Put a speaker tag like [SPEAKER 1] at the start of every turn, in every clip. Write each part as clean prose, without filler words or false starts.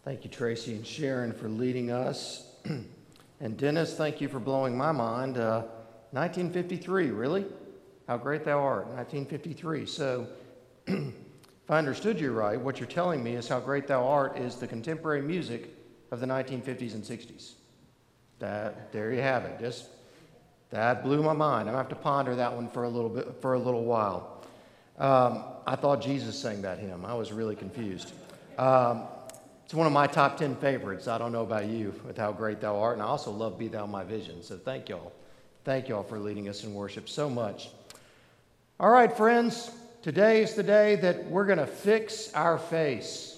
[SPEAKER 1] Thank you, Tracy and Sharon, for leading us. And Dennis, thank you for blowing my mind. 1953, really? How great thou art, 1953. So, if I understood you right, what you're telling me is how great thou art is the contemporary music of the 1950s and 60s. There you have it. That blew my mind. I'm going to have to ponder that one for a little while. I thought Jesus sang that hymn. I was really confused. It's one of my top 10 favorites. I don't know about you, with how great thou art. And I also love Be Thou My Vision. So thank y'all. Thank y'all for leading us in worship so much. All right, friends. Today is the day that we're going to fix our face.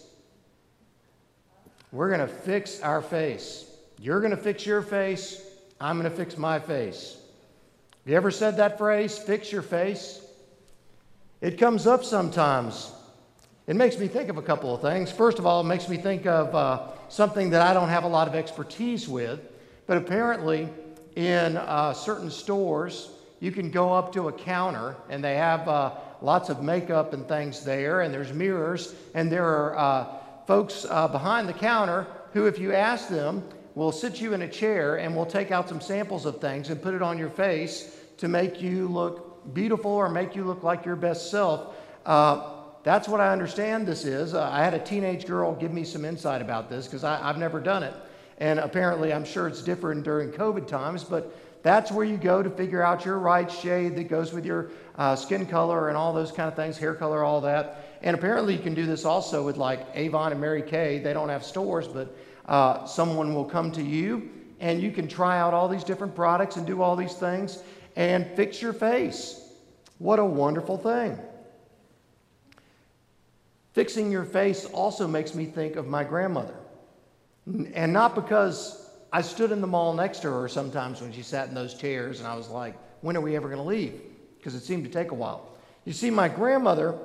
[SPEAKER 1] We're going to fix our face. You're going to fix your face. I'm going to fix my face. Have you ever said that phrase, fix your face? It comes up sometimes. It makes me think of a couple of things. First of all, it makes me think of something that I don't have a lot of expertise with, but apparently in certain stores, you can go up to a counter and they have lots of makeup and things there, and there's mirrors, and there are folks behind the counter who, if you ask them, will sit you in a chair and will take out some samples of things and put it on your face to make you look beautiful or make you look like your best self. That's what I understand this is. I had a teenage girl give me some insight about this because I've never done it. And apparently, I'm sure it's different during COVID times, but that's where you go to figure out your right shade that goes with your skin color and all those kind of things, hair color, all that. And apparently, you can do this also with like Avon and Mary Kay. They don't have stores, but someone will come to you and you can try out all these different products and do all these things and fix your face. What a wonderful thing. Fixing your face also makes me think of my grandmother. And not because I stood in the mall next to her sometimes when she sat in those chairs and I was like, when are we ever going to leave? Because it seemed to take a while. You see, my grandmother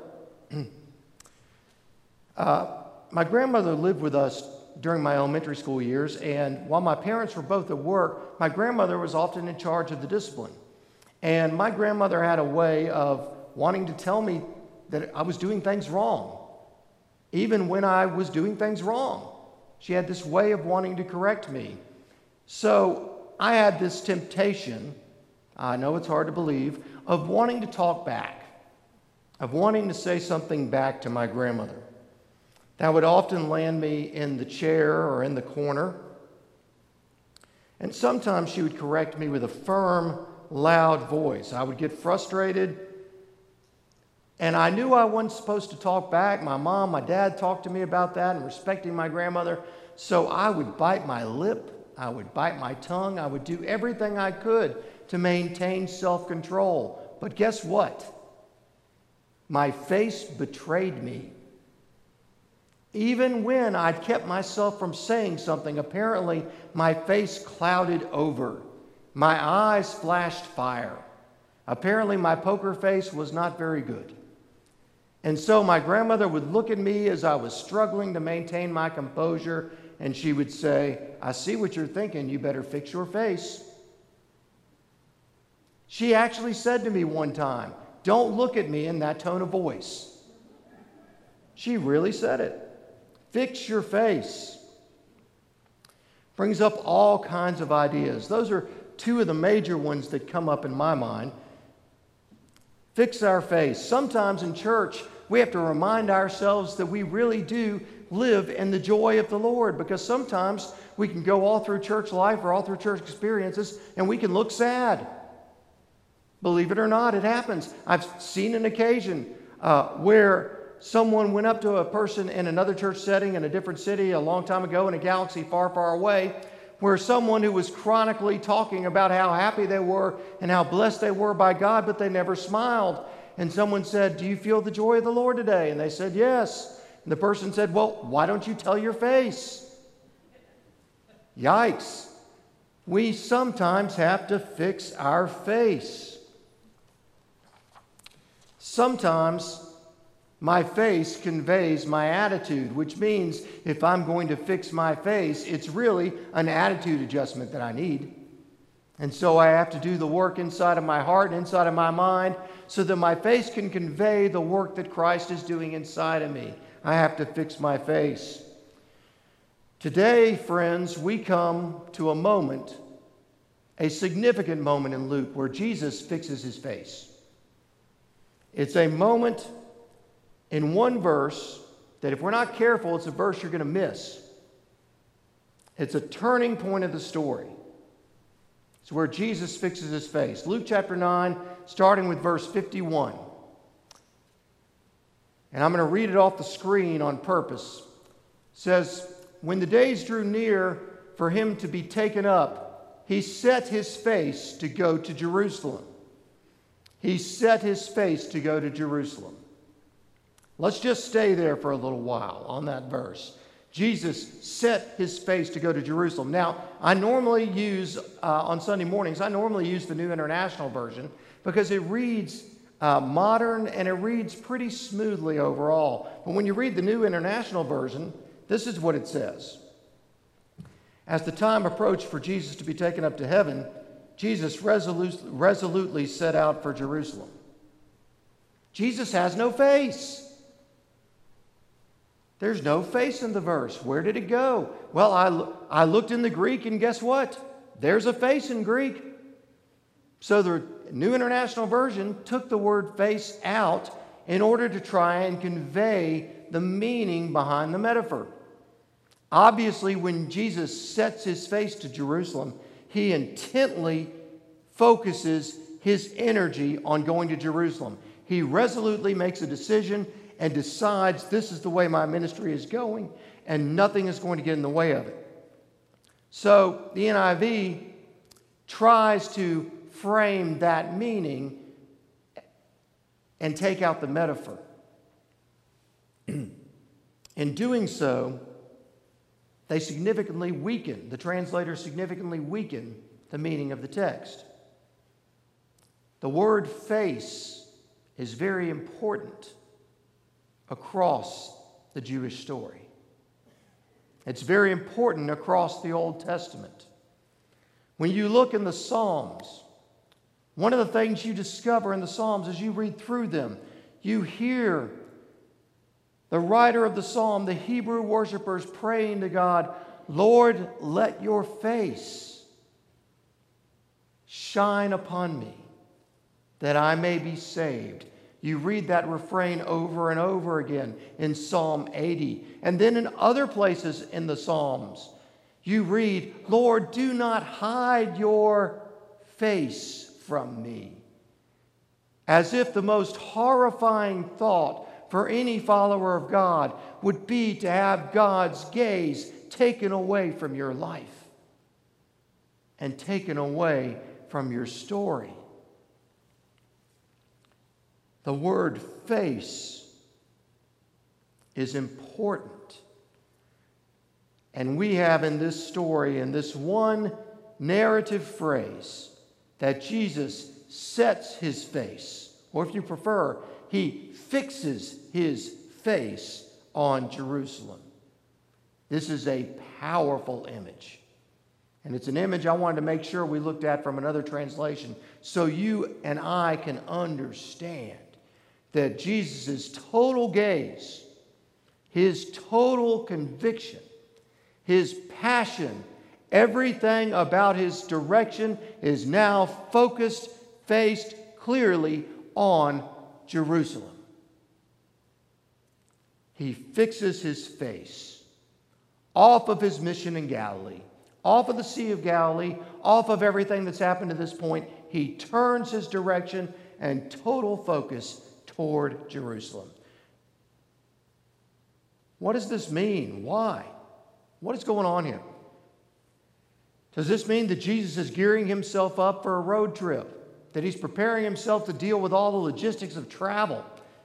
[SPEAKER 1] lived with us during my elementary school years, and while my parents were both at work, my grandmother was often in charge of the discipline. And my grandmother had a way of wanting to tell me that I was doing things wrong. Even when I was doing things wrong, she had this way of wanting to correct me. So I had this temptation, I know it's hard to believe, of wanting to talk back, of wanting to say something back to my grandmother. That would often land me in the chair or in the corner. And sometimes she would correct me with a firm, loud voice. I would get frustrated. And I knew I wasn't supposed to talk back. My mom, my dad talked to me about that and respecting my grandmother. So I would bite my lip. I would bite my tongue. I would do everything I could to maintain self-control. But guess what? My face betrayed me. Even when I'd kept myself from saying something, apparently my face clouded over. My eyes flashed fire. Apparently my poker face was not very good. And so my grandmother would look at me as I was struggling to maintain my composure, and she would say, I see what you're thinking, you better fix your face. She actually said to me one time, don't look at me in that tone of voice. She really said it. Fix your face. Brings up all kinds of ideas. Those are two of the major ones that come up in my mind. Fix our face. Sometimes in church, we have to remind ourselves that we really do live in the joy of the Lord, because sometimes we can go all through church life or all through church experiences and we can look sad. Believe it or not, it happens. I've seen an occasion where someone went up to a person in another church setting in a different city a long time ago in a galaxy far, far away, where someone who was chronically talking about how happy they were and how blessed they were by God, but they never smiled. And someone said, do you feel the joy of the Lord today? And they said, yes. And the person said, well, why don't you tell your face? Yikes. We sometimes have to fix our face. Sometimes my face conveys my attitude, which means if I'm going to fix my face, it's really an attitude adjustment that I need. And so I have to do the work inside of my heart and inside of my mind so that my face can convey the work that Christ is doing inside of me. I have to fix my face. Today, friends, we come to a moment, a significant moment in Luke, where Jesus fixes his face. It's a moment in one verse that if we're not careful, it's a verse you're going to miss. It's a turning point of the story. It's where Jesus fixes his face. Luke chapter 9, starting with verse 51. And I'm going to read it off the screen on purpose. It says, "When the days drew near for him to be taken up, he set his face to go to Jerusalem." He set his face to go to Jerusalem. Let's just stay there for a little while on that verse. Jesus set his face to go to Jerusalem. Now, I normally use, on Sunday mornings, I normally use the New International Version because it reads modern and it reads pretty smoothly overall. But when you read the New International Version, this is what it says. "As the time approached for Jesus to be taken up to heaven, Jesus resolutely set out for Jerusalem." Jesus has no face. There's no face in the verse. Where did it go? Well, I looked in the Greek, and guess what? There's a face in Greek. So the New International Version took the word face out in order to try and convey the meaning behind the metaphor. Obviously, when Jesus sets his face to Jerusalem, he intently focuses his energy on going to Jerusalem. He resolutely makes a decision and decides, this is the way my ministry is going, and nothing is going to get in the way of it. So the NIV tries to frame that meaning and take out the metaphor. In doing so, the translators significantly weaken the meaning of the text. The word face is very important across the Jewish story. It's very important across the Old Testament. When you look in the Psalms, one of the things you discover in the Psalms as you read through them, you hear the writer of the Psalm, the Hebrew worshipers, praying to God, "Lord, let your face shine upon me, that I may be saved." You read that refrain over and over again in Psalm 80. And then in other places in the Psalms, you read, "Lord, do not hide your face from me." As if the most horrifying thought for any follower of God would be to have God's gaze taken away from your life and taken away from your story. The word face is important. And we have in this story, in this one narrative phrase, that Jesus sets his face, or if you prefer, he fixes his face on Jerusalem. This is a powerful image. And it's an image I wanted to make sure we looked at from another translation so you and I can understand that Jesus' total gaze, his total conviction, his passion, everything about his direction is now focused, faced clearly on Jerusalem. He fixes his face off of his mission in Galilee, off of the Sea of Galilee, off of everything that's happened to this point. He turns his direction and total focus toward Jerusalem. What does this mean? Why? What is going on here? Does this mean that Jesus is gearing himself up for a road trip? That he's preparing himself to deal with all the logistics of travel?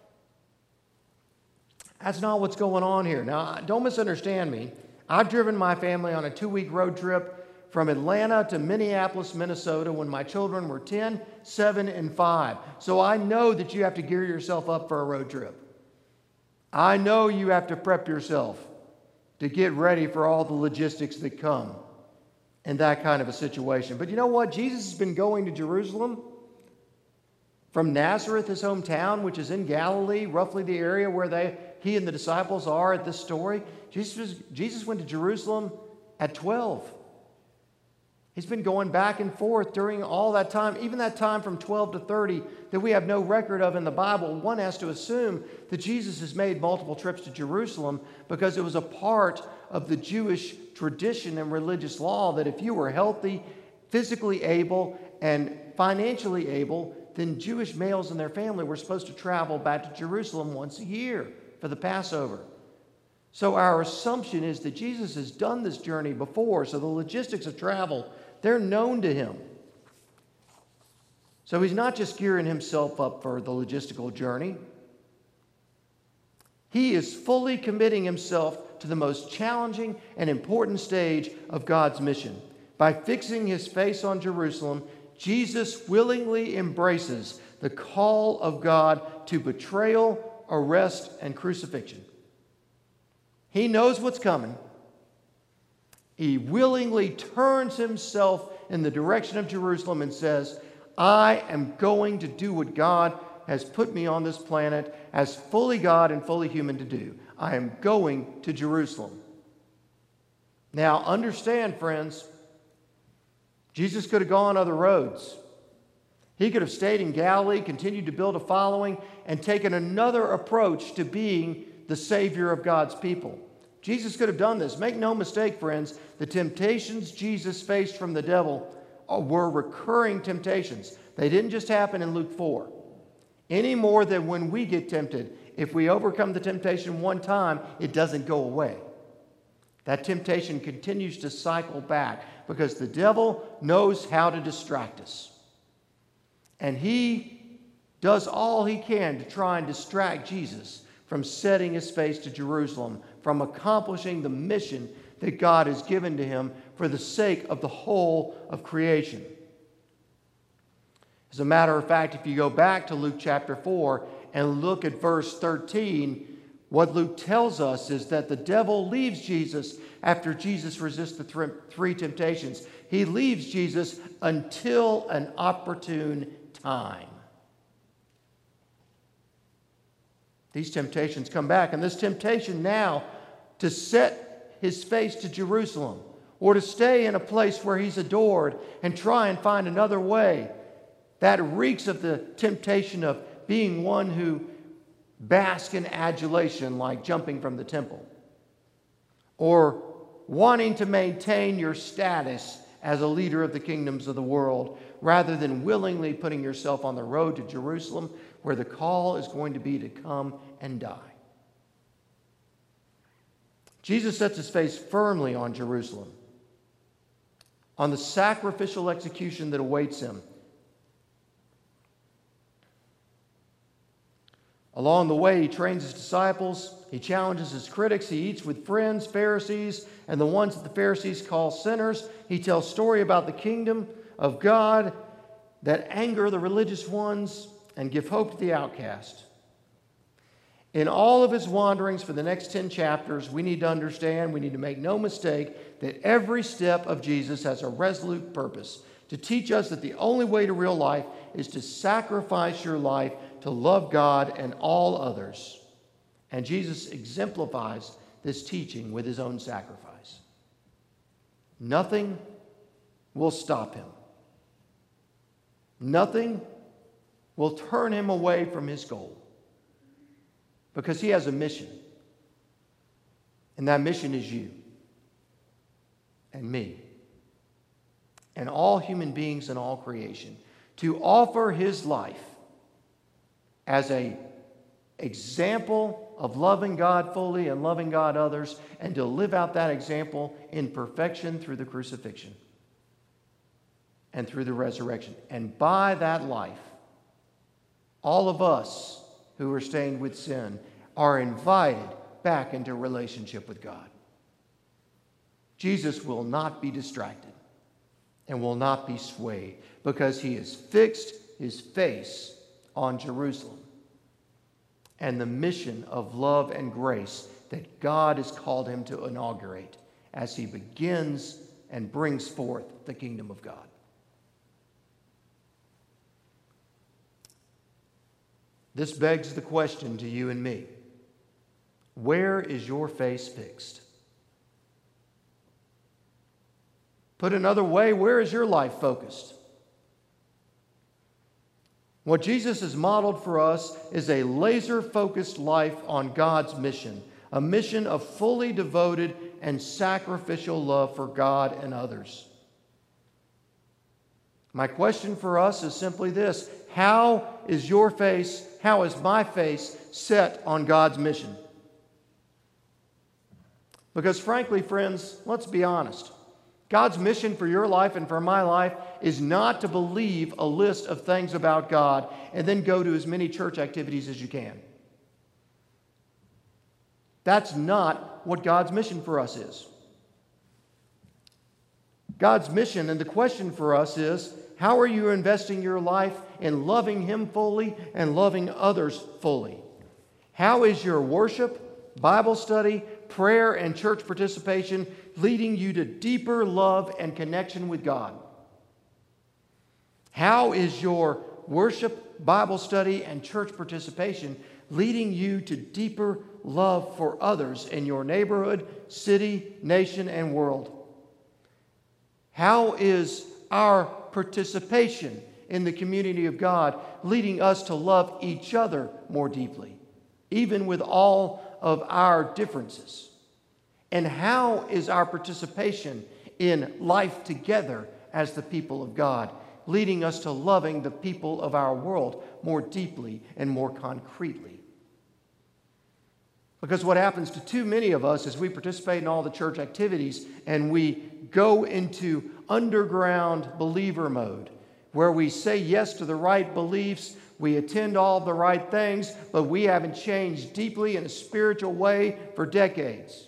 [SPEAKER 1] That's not what's going on here. Now, don't misunderstand me. I've driven my family on a 2-week road trip from Atlanta to Minneapolis, Minnesota when my children were 10, 7, and 5. So I know that you have to gear yourself up for a road trip. I know you have to prep yourself to get ready for all the logistics that come in that kind of a situation. But you know what? Jesus has been going to Jerusalem from Nazareth, his hometown, which is in Galilee, roughly the area where he and the disciples are at this story. Jesus went to Jerusalem at 12. He's been going back and forth during all that time, even that time from 12 to 30 that we have no record of in the Bible. One has to assume that Jesus has made multiple trips to Jerusalem because it was a part of the Jewish tradition and religious law that if you were healthy, physically able, and financially able, then Jewish males and their family were supposed to travel back to Jerusalem once a year for the Passover. So our assumption is that Jesus has done this journey before, so the logistics of travel, they're known to him. So he's not just gearing himself up for the logistical journey. He is fully committing himself to the most challenging and important stage of God's mission. By fixing his face on Jerusalem, Jesus willingly embraces the call of God to betrayal, arrest, and crucifixion. He knows what's coming. He willingly turns himself in the direction of Jerusalem and says, I am going to do what God has put me on this planet as fully God and fully human to do. I am going to Jerusalem. Now, understand, friends, Jesus could have gone other roads. He could have stayed in Galilee, continued to build a following, and taken another approach to being the Savior of God's people. Jesus could have done this. Make no mistake, friends, the temptations Jesus faced from the devil were recurring temptations. They didn't just happen in Luke 4. Any more than when we get tempted, if we overcome the temptation one time, it doesn't go away. That temptation continues to cycle back because the devil knows how to distract us. And he does all he can to try and distract Jesus from setting his face to Jerusalem, from accomplishing the mission that God has given to him for the sake of the whole of creation. As a matter of fact, if you go back to Luke chapter 4 and look at verse 13, what Luke tells us is that the devil leaves Jesus after Jesus resists the three temptations. He leaves Jesus until an opportune time. These temptations come back, and this temptation now to set his face to Jerusalem or to stay in a place where he's adored and try and find another way, that reeks of the temptation of being one who basks in adulation like jumping from the temple, or wanting to maintain your status as a leader of the kingdoms of the world rather than willingly putting yourself on the road to Jerusalem where the call is going to be to come and die. Jesus sets his face firmly on Jerusalem, on the sacrificial execution that awaits him. Along the way, he trains his disciples, he challenges his critics, he eats with friends, Pharisees, and the ones that the Pharisees call sinners. He tells story about the kingdom of God that anger the religious ones and give hope to the outcast. In all of his wanderings for the next 10 chapters, we need to understand, we need to make no mistake, that every step of Jesus has a resolute purpose to teach us that the only way to real life is to sacrifice your life to love God and all others. And Jesus exemplifies this teaching with his own sacrifice. Nothing will stop him. Nothing will turn him away from his goal, because he has a mission. And that mission is you and me and all human beings and all creation, to offer his life as an example of loving God fully and loving God others, and to live out that example in perfection through the crucifixion and through the resurrection. And by that life, all of us who are stained with sin are invited back into relationship with God. Jesus will not be distracted and will not be swayed, because he has fixed his face on Jerusalem and the mission of love and grace that God has called him to inaugurate as he begins and brings forth the kingdom of God. This begs the question to you and me. Where is your face fixed? Put another way, where is your life focused? What Jesus has modeled for us is a laser-focused life on God's mission, a mission of fully devoted and sacrificial love for God and others. My question for us is simply this: how is my face set on God's mission? Because frankly, friends, let's be honest. God's mission for your life and for my life is not to believe a list of things about God and then go to as many church activities as you can. That's not what God's mission for us is. God's mission and the question for us is, how are you investing your life in loving Him fully and loving others fully? How is your worship, Bible study, prayer, and church participation leading you to deeper love and connection with God? How is your worship, Bible study, and church participation leading you to deeper love for others in your neighborhood, city, nation, and world? How is our participation in the community of God leading us to love each other more deeply, even with all of our differences? And how is our participation in life together as the people of God leading us to loving the people of our world more deeply and more concretely? Because what happens to too many of us is we participate in all the church activities and we go into underground believer mode, where we say yes to the right beliefs, we attend all the right things, but we haven't changed deeply in a spiritual way for decades.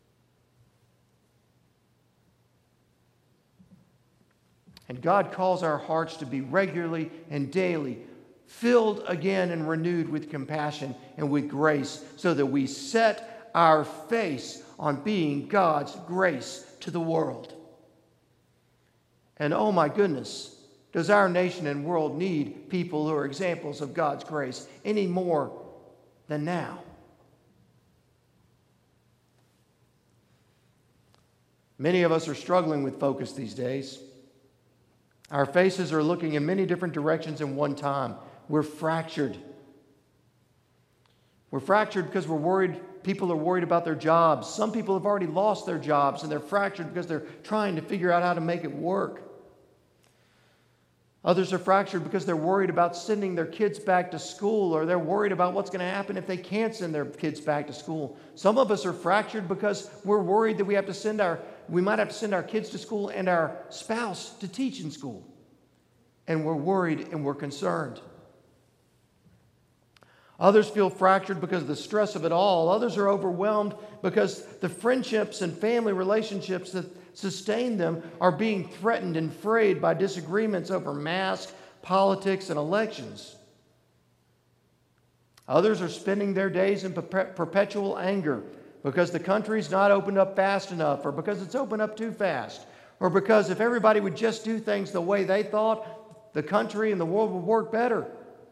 [SPEAKER 1] And God calls our hearts to be regularly and daily filled again and renewed with compassion and with grace, so that we set our face on being God's grace to the world. And oh my goodness, does our nation and world need people who are examples of God's grace any more than now? Many of us are struggling with focus these days. Our faces are looking in many different directions at one time. We're fractured. We're fractured because we're worried. People are worried about their jobs. Some people have already lost their jobs, and they're fractured because they're trying to figure out how to make it work. Others are fractured because they're worried about sending their kids back to school, or they're worried about what's going to happen if they can't send their kids back to school. Some of us are fractured because we're worried that we might have to send our kids to school and our spouse to teach in school. And we're worried and we're concerned. Others feel fractured because of the stress of it all. Others are overwhelmed because the friendships and family relationships that sustain them are being threatened and frayed by disagreements over masks, politics, and elections. Others are spending their days in perpetual anger because the country's not opened up fast enough, or because it's opened up too fast, or because if everybody would just do things the way they thought, the country and the world would work better.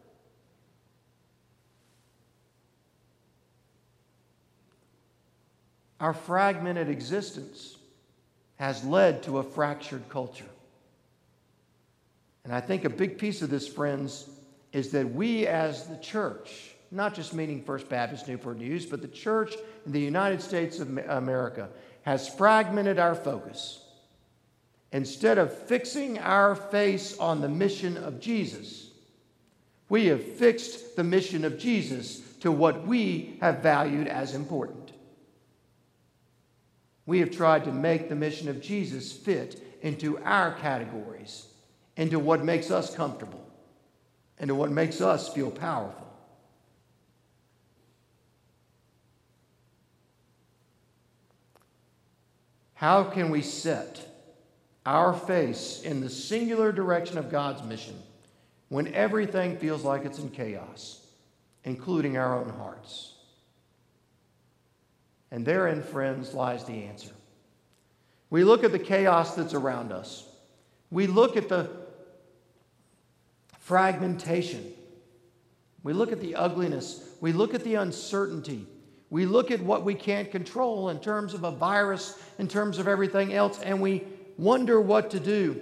[SPEAKER 1] Our fragmented existence has led to a fractured culture. And I think a big piece of this, friends, is that we as the church, not just meaning First Baptist Newport News, but the church in the United States of America, has fragmented our focus. Instead of fixing our face on the mission of Jesus, we have fixed the mission of Jesus to what we have valued as important. We have tried to make the mission of Jesus fit into our categories, into what makes us comfortable, into what makes us feel powerful. How can we set our face in the singular direction of God's mission when everything feels like it's in chaos, including our own hearts? And therein, friends, lies the answer. We look at the chaos that's around us. We look at the fragmentation. We look at the ugliness. We look at the uncertainty. We look at what we can't control in terms of a virus, in terms of everything else, and we wonder what to do.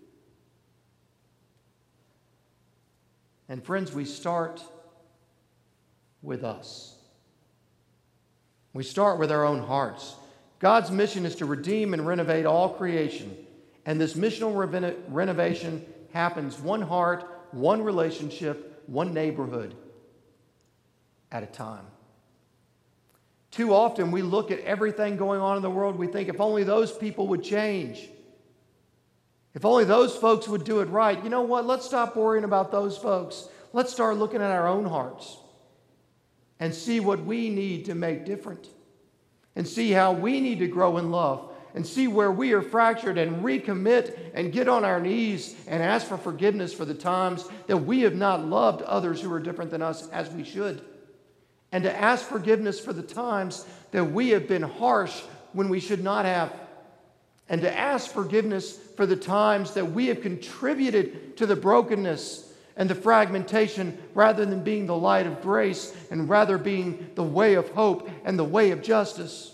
[SPEAKER 1] And friends, we start with us. We start with our own hearts. God's mission is to redeem and renovate all creation. And this missional renovation happens one heart, one relationship, one neighborhood at a time. Too often we look at everything going on in the world, we think if only those people would change. If only those folks would do it right. You know what? Let's stop worrying about those folks. Let's start looking at our own hearts and see what we need to make different. And see how we need to grow in love. And see where we are fractured and recommit and get on our knees and ask for forgiveness for the times that we have not loved others who are different than us as we should. And to ask forgiveness for the times that we have been harsh when we should not have. And to ask forgiveness for the times that we have contributed to the brokenness and the fragmentation rather than being the light of grace and rather being the way of hope and the way of justice.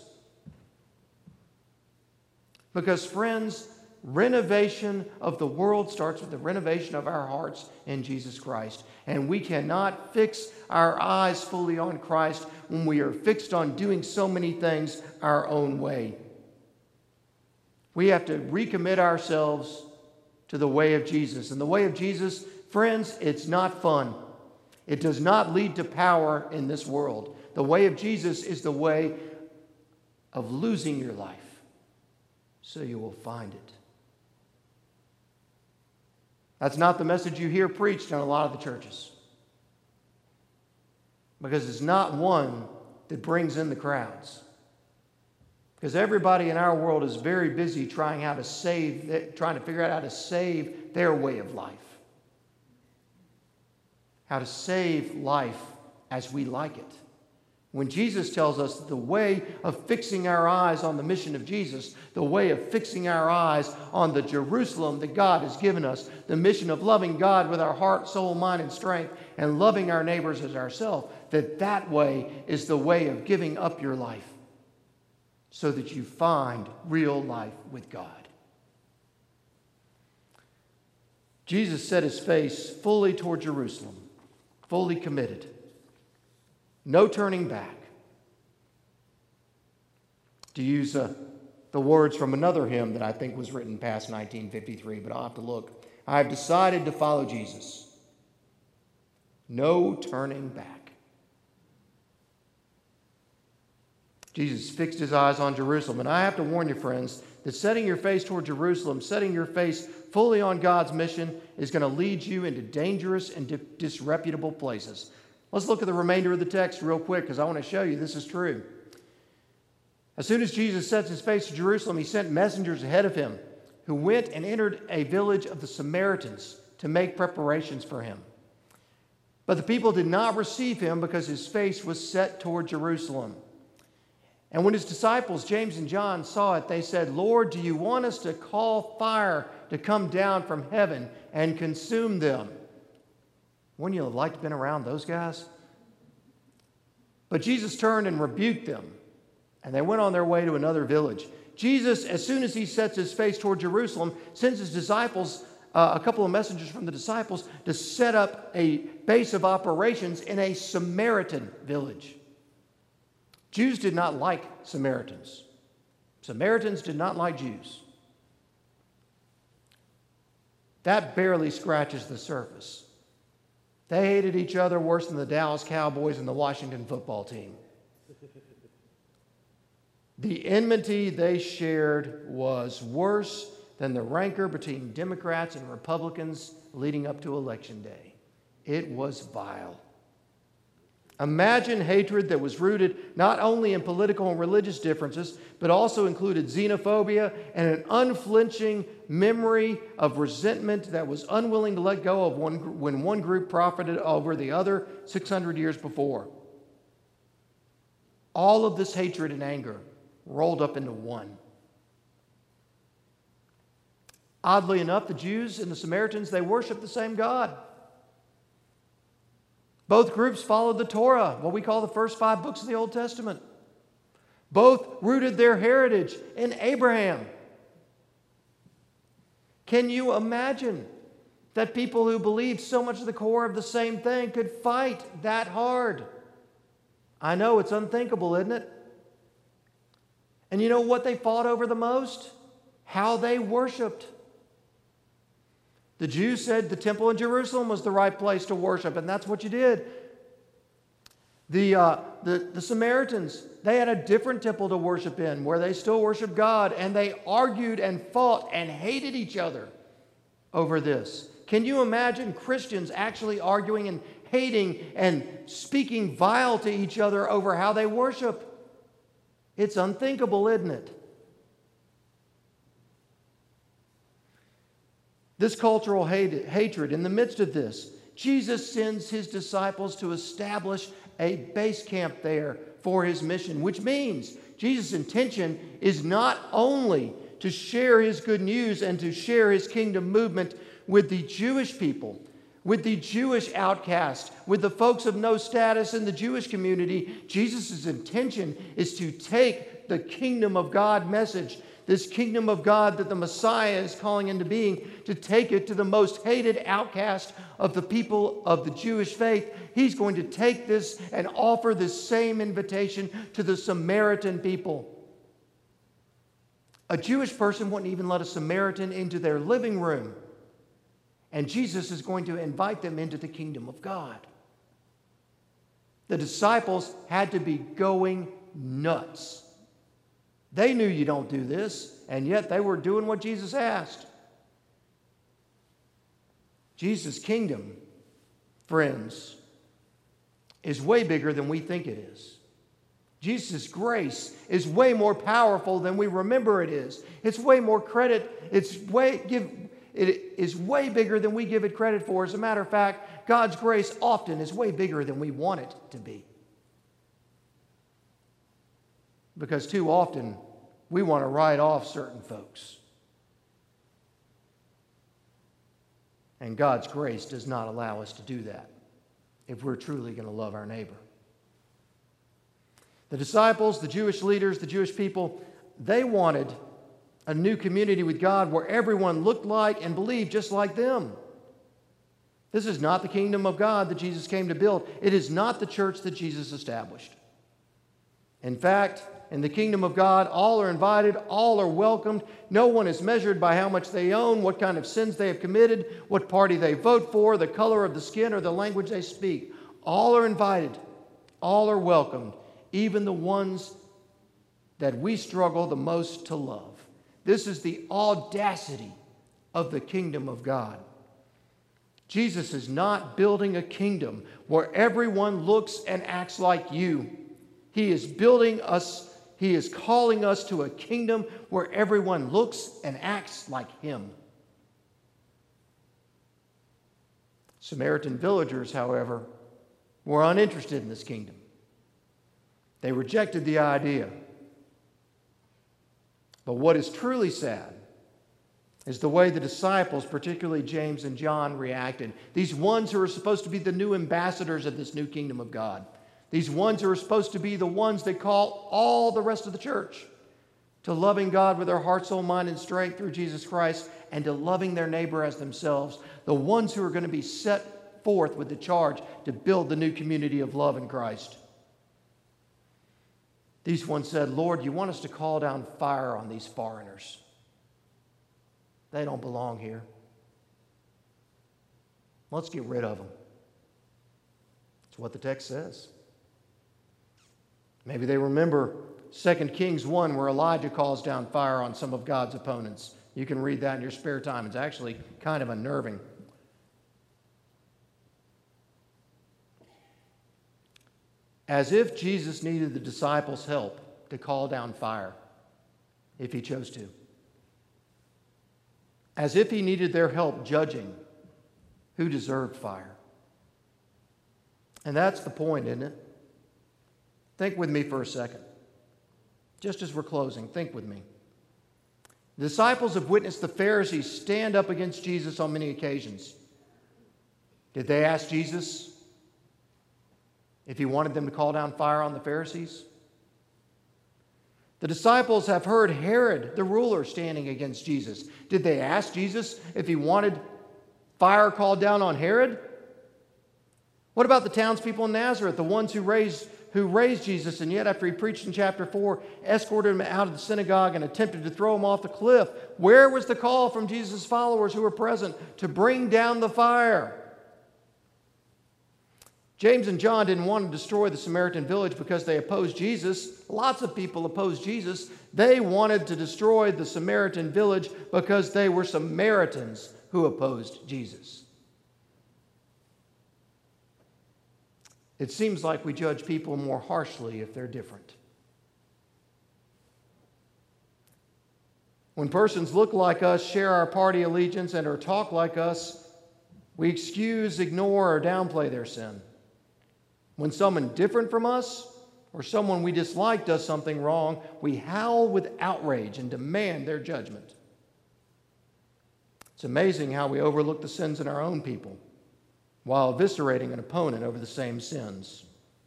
[SPEAKER 1] Because, friends, renovation of the world starts with the renovation of our hearts in Jesus Christ. And we cannot fix our eyes fully on Christ when we are fixed on doing so many things our own way. We have to recommit ourselves to the way of Jesus. And the way of Jesus, friends, it's not fun. It does not lead to power in this world. The way of Jesus is the way of losing your life so you will find it. That's not the message you hear preached in a lot of the churches. Because it's not one that brings in the crowds. Because everybody in our world is very busy trying to figure out how to save their way of life. How to save life as we like it. When Jesus tells us that the way of fixing our eyes on the mission of Jesus, the way of fixing our eyes on the Jerusalem that God has given us, the mission of loving God with our heart, soul, mind, and strength, and loving our neighbors as ourselves, that way is the way of giving up your life so that you find real life with God. Jesus set his face fully toward Jerusalem, fully committed. No turning back. To use the words from another hymn that I think was written past 1953, but I'll have to look. I have decided to follow Jesus. No turning back. Jesus fixed his eyes on Jerusalem. And I have to warn you, friends, that setting your face toward Jerusalem, setting your face fully on God's mission, is going to lead you into dangerous and disreputable places. Let's look at the remainder of the text real quick because I want to show you this is true. As soon as Jesus sets his face to Jerusalem, he sent messengers ahead of him who went and entered a village of the Samaritans to make preparations for him. But the people did not receive him because his face was set toward Jerusalem. And when his disciples, James and John, saw it, they said, "Lord, do you want us to call fire to come down from heaven and consume them?" Wouldn't you have liked to have been around those guys? But Jesus turned and rebuked them, and they went on their way to another village. Jesus, as soon as he sets his face toward Jerusalem, sends his disciples, a couple of messengers from the disciples, to set up a base of operations in a Samaritan village. Jews did not like Samaritans. Samaritans did not like Jews. That barely scratches the surface. They hated each other worse than the Dallas Cowboys and the Washington football team. The enmity they shared was worse than the rancor between Democrats and Republicans leading up to Election Day. It was vile. Imagine hatred that was rooted not only in political and religious differences, but also included xenophobia and an unflinching memory of resentment that was unwilling to let go of when one group profited over the other 600 years before. All of this hatred and anger rolled up into one. Oddly enough, the Jews and the Samaritans, they worshiped the same God. Both groups followed the Torah, what we call the first 5 books of the Old Testament. Both rooted their heritage in Abraham. Can you imagine that people who believed so much of the core of the same thing could fight that hard? I know it's unthinkable, isn't it? And you know what they fought over the most? How they worshiped. The Jews said the temple in Jerusalem was the right place to worship, and that's what you did. The Samaritans, they had a different temple to worship in where they still worshiped God, and they argued and fought and hated each other over this. Can you imagine Christians actually arguing and hating and speaking vile to each other over how they worship? It's unthinkable, isn't it? This cultural hatred, in the midst of this, Jesus sends his disciples to establish a base camp there for his mission, which means Jesus' intention is not only to share his good news and to share his kingdom movement with the Jewish people, with the Jewish outcast, with the folks of no status in the Jewish community. Jesus' intention is to take the kingdom of God message, this kingdom of God that the Messiah is calling into being, to take it to the most hated outcast of the people of the Jewish faith. He's going to take this and offer this same invitation to the Samaritan people. A Jewish person wouldn't even let a Samaritan into their living room. And Jesus is going to invite them into the kingdom of God. The disciples had to be going nuts. They knew you don't do this, and yet they were doing what Jesus asked. Jesus' kingdom, friends, is way bigger than we think it is. Jesus' grace is way more powerful than we remember it is. It's way more credit. It is way bigger than we give it credit for. As a matter of fact, God's grace often is way bigger than we want it to be. Because too often, we want to write off certain folks. And God's grace does not allow us to do that if we're truly going to love our neighbor. The disciples, the Jewish leaders, the Jewish people, they wanted a new community with God where everyone looked like and believed just like them. This is not the kingdom of God that Jesus came to build. It is not the church that Jesus established. In fact, in the kingdom of God, all are invited, all are welcomed. No one is measured by how much they own, what kind of sins they have committed, what party they vote for, the color of the skin, or the language they speak. All are invited, all are welcomed, even the ones that we struggle the most to love. This is the audacity of the kingdom of God. Jesus is not building a kingdom where everyone looks and acts like you. He is calling us to a kingdom where everyone looks and acts like him. Samaritan villagers, however, were uninterested in this kingdom. They rejected the idea. But what is truly sad is the way the disciples, particularly James and John, reacted. These ones who are supposed to be the new ambassadors of this new kingdom of God. These ones who are supposed to be the ones that call all the rest of the church to loving God with their heart, soul, mind, and strength through Jesus Christ, and to loving their neighbor as themselves. The ones who are going to be set forth with the charge to build the new community of love in Christ. These ones said, Lord, you want us to call down fire on these foreigners. They don't belong here. Let's get rid of them. That's what the text says. Maybe they remember 2 Kings 1 where Elijah calls down fire on some of God's opponents. You can read that in your spare time. It's actually kind of unnerving. As if Jesus needed the disciples' help to call down fire if he chose to. As if he needed their help judging who deserved fire. And that's the point, isn't it? Think with me for a second. Just as we're closing, think with me. The disciples have witnessed the Pharisees stand up against Jesus on many occasions. Did they ask Jesus, if he wanted them to call down fire on the Pharisees? The disciples have heard Herod, the ruler, standing against Jesus. Did they ask Jesus if he wanted fire called down on Herod? What about the townspeople in Nazareth, the ones who raised Jesus, and yet after he preached in chapter 4, escorted him out of the synagogue and attempted to throw him off the cliff? Where was the call from Jesus' followers who were present to bring down the fire? James and John didn't want to destroy the Samaritan village because they opposed Jesus. Lots of people opposed Jesus. They wanted to destroy the Samaritan village because they were Samaritans who opposed Jesus. It seems like we judge people more harshly if they're different. When persons look like us, share our party allegiance, and or talk like us, we excuse, ignore, or downplay their sin. When someone different from us or someone we dislike does something wrong, we howl with outrage and demand their judgment. It's amazing how we overlook the sins in our own people while eviscerating an opponent over the same sins.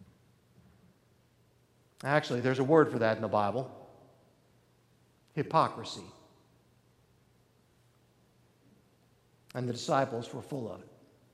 [SPEAKER 1] Actually, there's a word for that in the Bible: hypocrisy. And the disciples were full of it.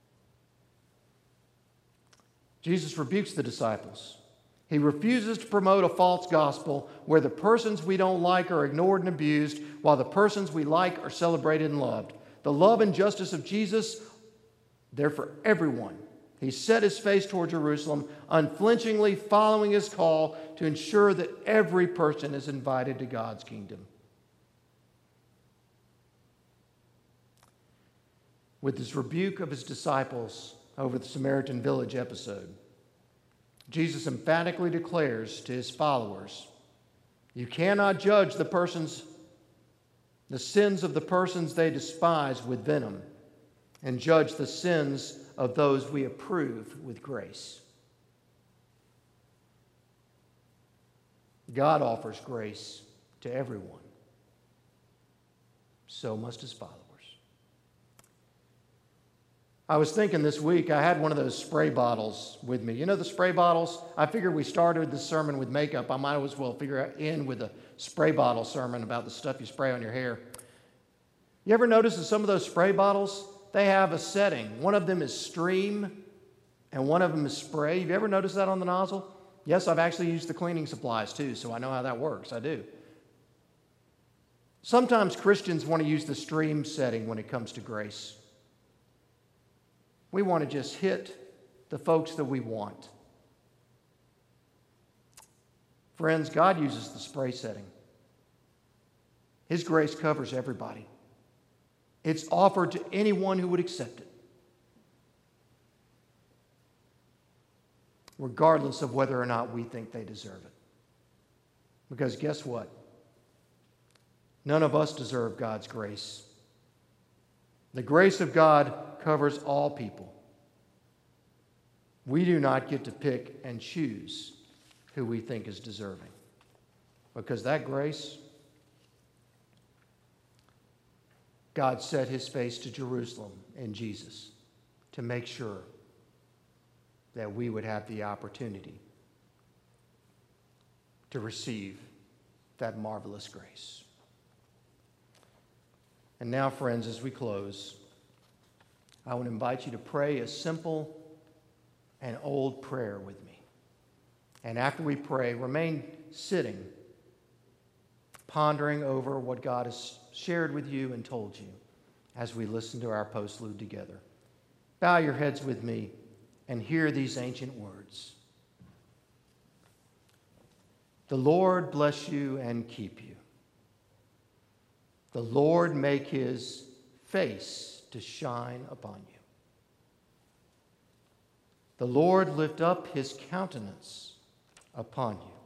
[SPEAKER 1] Jesus rebukes the disciples. He refuses to promote a false gospel where the persons we don't like are ignored and abused, while the persons we like are celebrated and loved. The love and justice of Jesus, they're for everyone. He set his face toward Jerusalem, unflinchingly following his call to ensure that every person is invited to God's kingdom. With his rebuke of his disciples over the Samaritan village episode, Jesus emphatically declares to his followers, you cannot judge the sins of the persons they despise with venom, and judge the sins of those we approve with grace. God offers grace to everyone. So must his followers. I was thinking this week, I had one of those spray bottles with me. You know the spray bottles? I figured we started this sermon with makeup. I might as well end with a spray bottle sermon about the stuff you spray on your hair. You ever notice that some of those spray bottles, they have a setting. One of them is stream and one of them is spray. Have you ever noticed that on the nozzle? Yes, I've actually used the cleaning supplies too, so I know how that works. I do. Sometimes Christians want to use the stream setting when it comes to grace. We want to just hit the folks that we want. Friends, God uses the spray setting. His grace covers everybody. It's offered to anyone who would accept it, regardless of whether or not we think they deserve it. Because guess what? None of us deserve God's grace. The grace of God covers all people. We do not get to pick and choose who we think is deserving, because that grace, God set his face to Jerusalem in Jesus to make sure that we would have the opportunity to receive that marvelous grace. And now, friends, as we close, I would invite you to pray a simple and old prayer with me. And after we pray, remain sitting, pondering over what God has shared with you and told you as we listen to our postlude together. Bow your heads with me and hear these ancient words. The Lord bless you and keep you. The Lord make his face to shine upon you. The Lord lift up his countenance upon you